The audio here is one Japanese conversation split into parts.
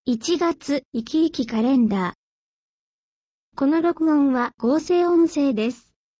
1月生き生きカレンダー。この録音は合成音声です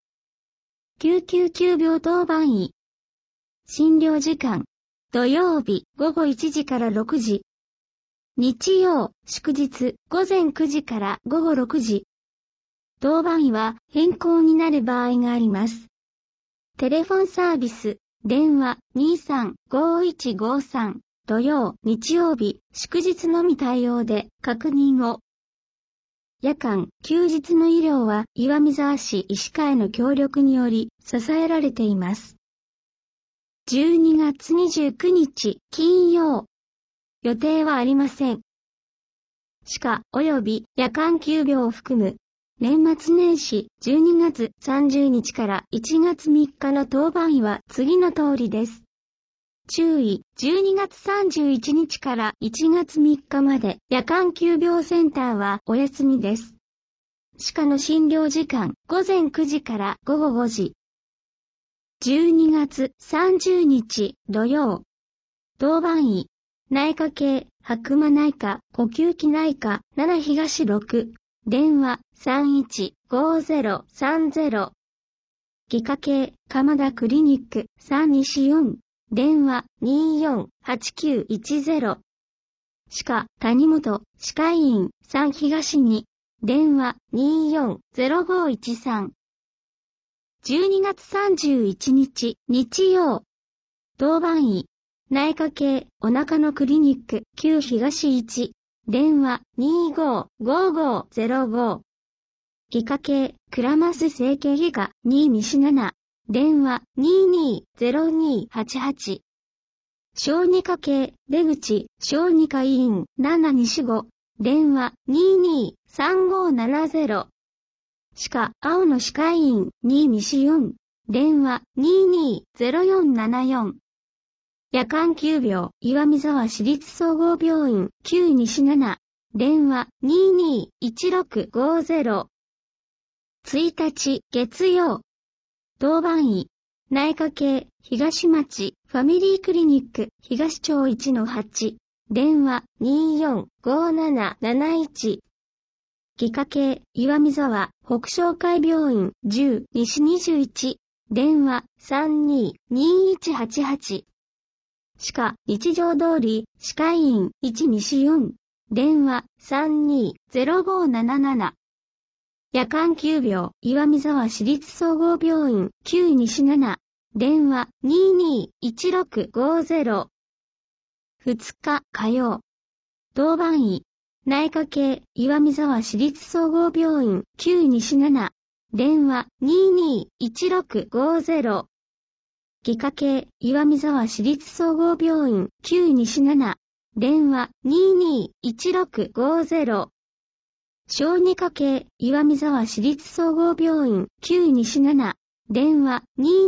。999病当番医。診療時間。土曜日午後1時から6時。日曜、祝日午前9時から午後6時。当番医は変更になる場合があります。テレフォンサービス、電話 23-5153。土曜、日曜日、祝日のみ対応で確認を。夜間、休日の医療は岩見沢市医師会の協力により支えられています。12月29日、金曜。予定はありません。歯科及び夜間急病を含む年末年始12月30日から1月3日の当番医は次の通りです。注意、12月31日から1月3日まで夜間急病センターはお休みです。歯科の診療時間午前9時から午後5時。12月30日土曜。当番医、内科系、白馬内科、呼吸器内科、7東6、電話315030。外科系、鎌田クリニック3西4。電話248910。歯科谷本歯科医院3東2。電話240513。12月31日日曜。当番医内科系お腹のクリニック9東1。電話255505。外科系鞍馬整形外科2西7。電話220288。小児科系出口小児科医院7西5。電話223570。歯科青野歯科医院2西4。電話220474。夜間急病岩見沢市立総合病院9西7。電話221650。1日月曜。当番医内科系東町ファミリークリニック東町1-8。電話245771。外科系岩見沢北商会病院10西21。電話322188。歯科日常通り歯科医院1西4。電話320577。夜間急病岩見沢市立総合病院9西7。電話221650。2日火曜。当番医内科系岩見沢市立総合病院9西7。電話221650。外科系岩見沢市立総合病院9西7。電話221650。小児科系岩見沢市立総合病院9西7。電話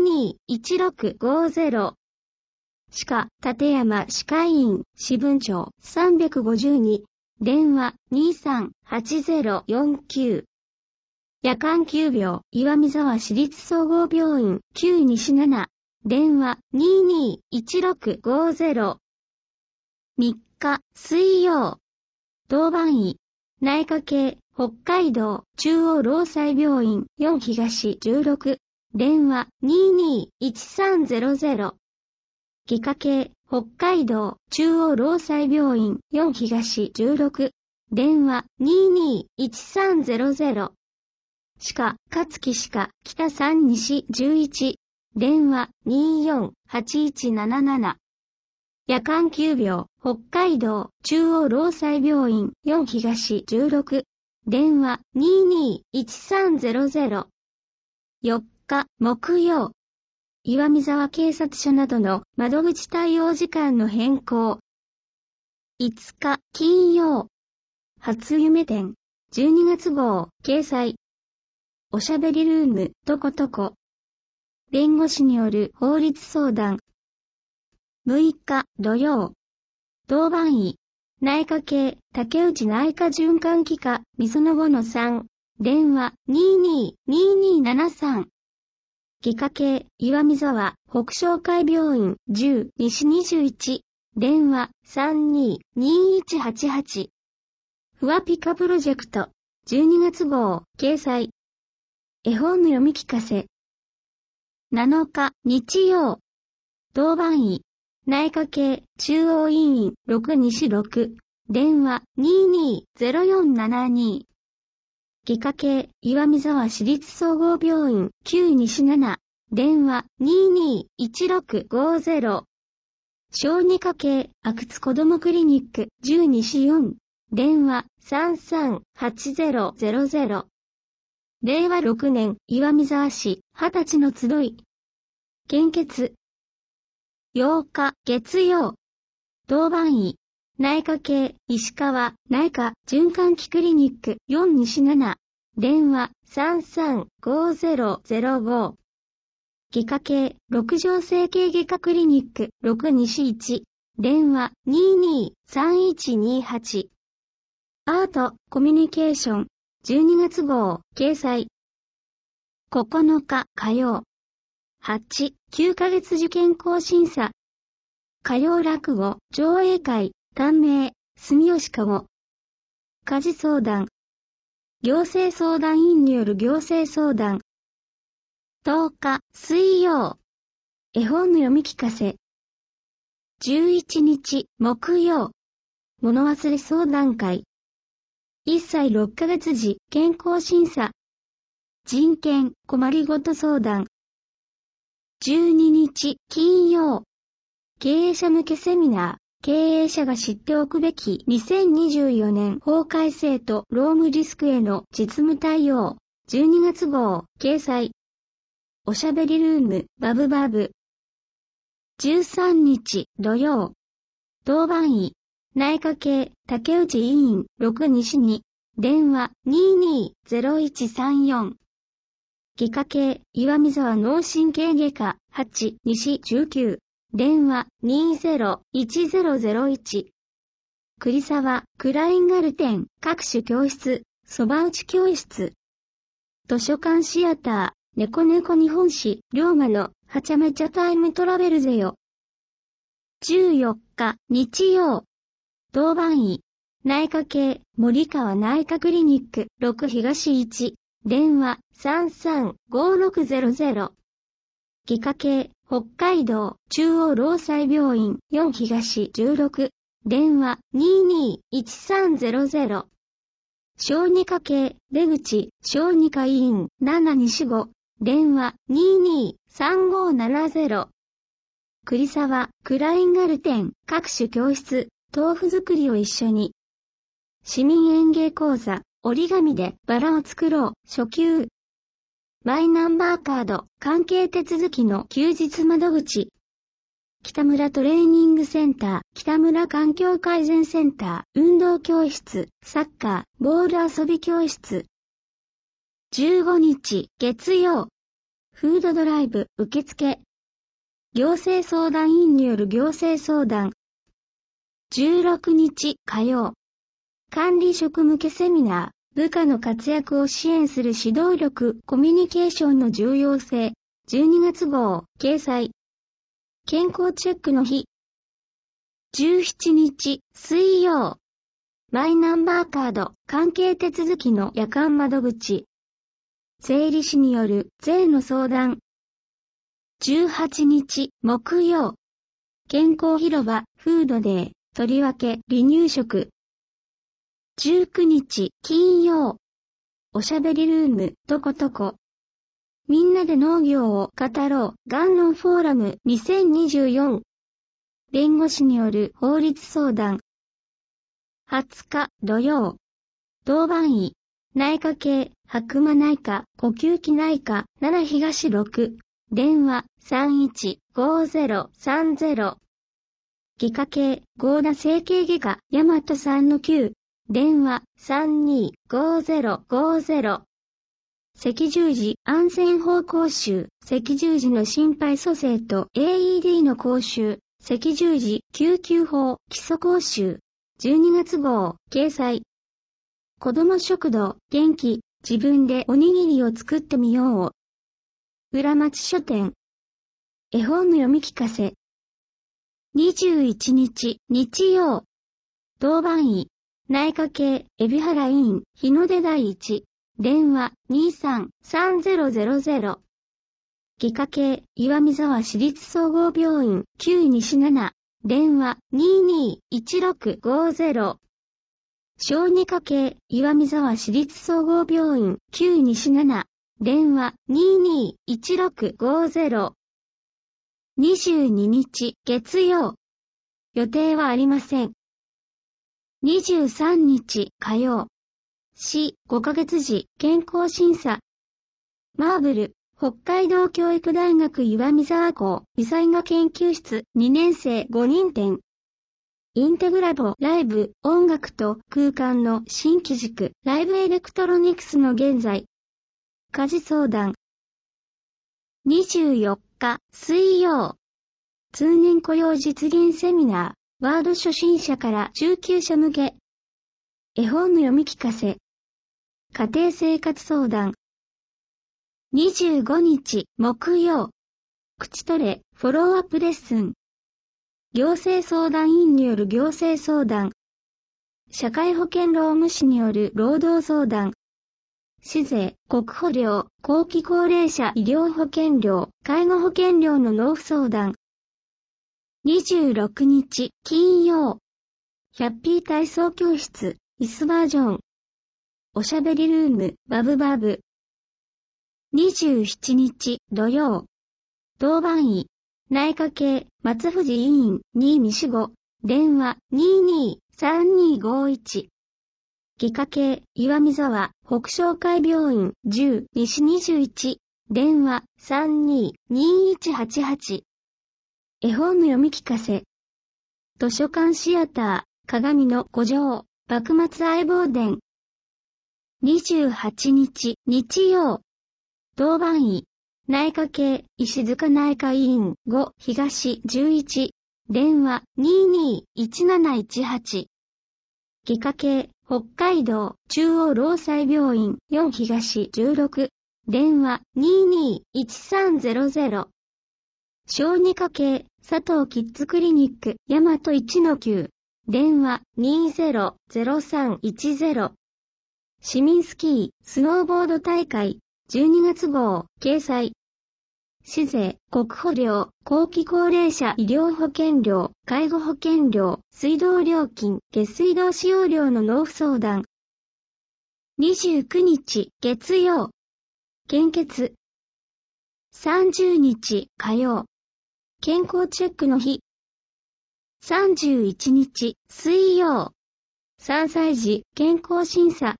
221650。歯科立山歯科医院支分町352。電話238049。夜間急病岩見沢市立総合病院9西7。電話221650。3日水曜。当番医内科系北海道中央労災病院4東16。電話221300。外科系北海道中央労災病院4東16。電話221300。歯科勝木歯科北3西11。電話248177。夜間急病北海道中央労災病院4東16。電話221300。4日木曜。岩見沢警察署などの窓口対応時間の変更。5日金曜。初夢展12月号掲載。おしゃべりルームとことこ。弁護士による法律相談。6日土曜。当番医内科系竹内内科循環器科みその5-3。電話222273。外科系岩見沢北商会病院10西21。電話322188。 ふわピカプロジェクト、12月号、掲載。絵本の読み聞かせ。7日、日曜。当番医、内科系、中央医院、6西6、電話、220472。外科系、岩見沢市立総合病院、9西7、電話、221650。小児科系、阿久津子どもクリニック、10西4、電話、338000。令和6年、岩見沢市、20歳の集い。献血。8日、月曜。当番医、内科系、石川、内科、循環器クリニック、4西7、電話、335005。外科系、六条整形外科クリニック、6西1、電話、223128。アート、コミュニケーション、12月号、掲載。9日、火曜。8、9ヶ月受験校審査。火曜落語、上映会、短命、住吉籠。家事相談。行政相談員による行政相談。10日、水曜。絵本の読み聞かせ。11日、木曜。物忘れ相談会。1歳6ヶ月時、健康審査。人権、困りごと相談。12日、金曜。経営者向けセミナー。経営者が知っておくべき2024年法改正と労務リスクへの実務対応。12月号、掲載。おしゃべりルーム、バブバブ。13日、土曜。当番医、内科系、竹内医院、6西2、電話、220134。外科系、岩見沢脳神経外科、8西19、電話、201001。栗沢、クラインガルテン、各種教室、そば打ち教室。図書館シアター。猫猫日本史、龍馬の、はちゃめちゃタイムトラベルぜよ。14日、日曜。当番医、内科系、森川内科クリニック、6東1、電話、335600。外科系、北海道、中央労災病院、4東16、電話、221300。小児科系、出口、小児科医院、7西5、電話、223570。栗沢、クラインガルテン、各種教室、豆腐作りを一緒に。市民園芸講座、折り紙でバラを作ろう、初級。マイナンバーカード、関係手続きの休日窓口。北村トレーニングセンター、北村環境改善センター、運動教室、サッカー、ボール遊び教室。15日、月曜。フードドライブ、受付。行政相談員による行政相談。16日、火曜。管理職向けセミナー、部下の活躍を支援する指導力、コミュニケーションの重要性。12月号、掲載。健康チェックの日。17日、水曜。マイナンバーカード、関係手続きの夜間窓口。税理士による税の相談。18日、木曜。健康広場、フードデー、とりわけ離乳食。19日、金曜。おしゃべりルーム、とことこ。みんなで農業を語ろう、言論フォーラム2024。弁護士による法律相談。20日、土曜。当番医、内科系、白馬内科、呼吸器内科、7東6、電話、315030。外科系、合田整形外科、大和3-9、電話、325050。赤十字安全法講習、赤十字の心肺蘇生と AED の講習、赤十字救急法基礎講習。12月号、掲載。子ども食堂、元気、自分でおにぎりを作ってみよう。浦町書店。絵本の読み聞かせ。21日、日曜。当番医、 内科系、海老原医院、日の出第一。電話、23-3000。外科系、岩見沢市立総合病院、旧西7。電話、22-1650。小児科系、岩見沢市立総合病院、旧西7。電話、22-1650。22日、月曜。予定はありません。23日、火曜。市5ヶ月時、健康審査。マーブル、北海道教育大学岩見沢校、微細画研究室、2年生5人展。インテグラボ、ライブ、音楽と空間の新機軸、ライブエレクトロニクスの現在。家事相談。24日、水曜。通年雇用実現セミナー、ワード初心者から中級者向け。絵本の読み聞かせ。家庭生活相談。25日、木曜。口トレ、フォローアップレッスン。行政相談員による行政相談。社会保険労務士による労働相談。市税、国保料、後期高齢者医療保険料、介護保険料の納付相談。26日、金曜。ヒャッピー体操教室、イスバージョン。おしゃべりルーム、バブバブ。27日、土曜。当番医、内科系、松藤医院、2西5。電話、22-3251。外科系、岩見沢、北昇会病院、10西21。電話、32-2188。絵本の読み聞かせ。図書館シアター、鏡の古城、幕末相棒伝。28日、日曜。当番医、内科系、石塚内科医院、5東11。電話、22-1718。外科系、北海道、中央労災病院、4東16。電話、22-1300。小児科系、佐藤キッズクリニック、大和1-9。電話、20-0310。市民スキー、スノーボード大会、12月号、掲載。市税、国保料、後期高齢者医療保険料、介護保険料、水道料金、下水道使用料の納付相談。29日、月曜。献血。30日、火曜。健康チェックの日。31日、水曜。3歳児、健康審査。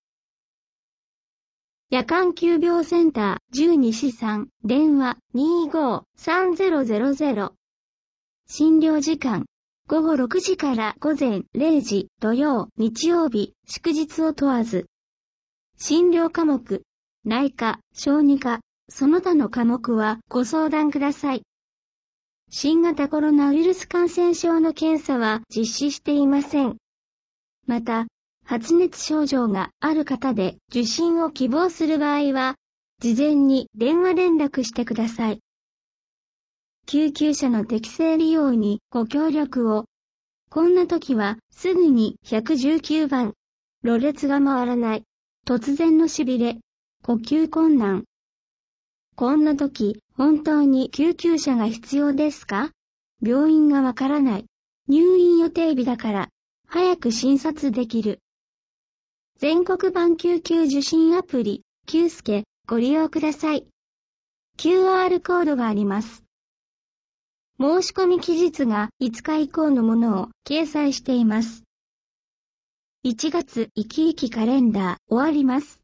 夜間急病センター、10西3、電話、25-3000。診療時間。午後6時から午前0時、土曜、日曜日、祝日を問わず。診療科目。内科、小児科、その他の科目はご相談ください。新型コロナウイルス感染症の検査は実施していません。また、発熱症状がある方で受診を希望する場合は、事前に電話連絡してください。救急車の適正利用にご協力を。こんな時はすぐに119番。ろれつが回らない。突然のしびれ。呼吸困難。こんな時、本当に救急車が必要ですか？病院がわからない。入院予定日だから、早く診察できる。全国版救急受診アプリ、救助、ご利用ください。QR コードがあります。申し込み期日が5日以降のものを掲載しています。1月生き生きカレンダー終わります。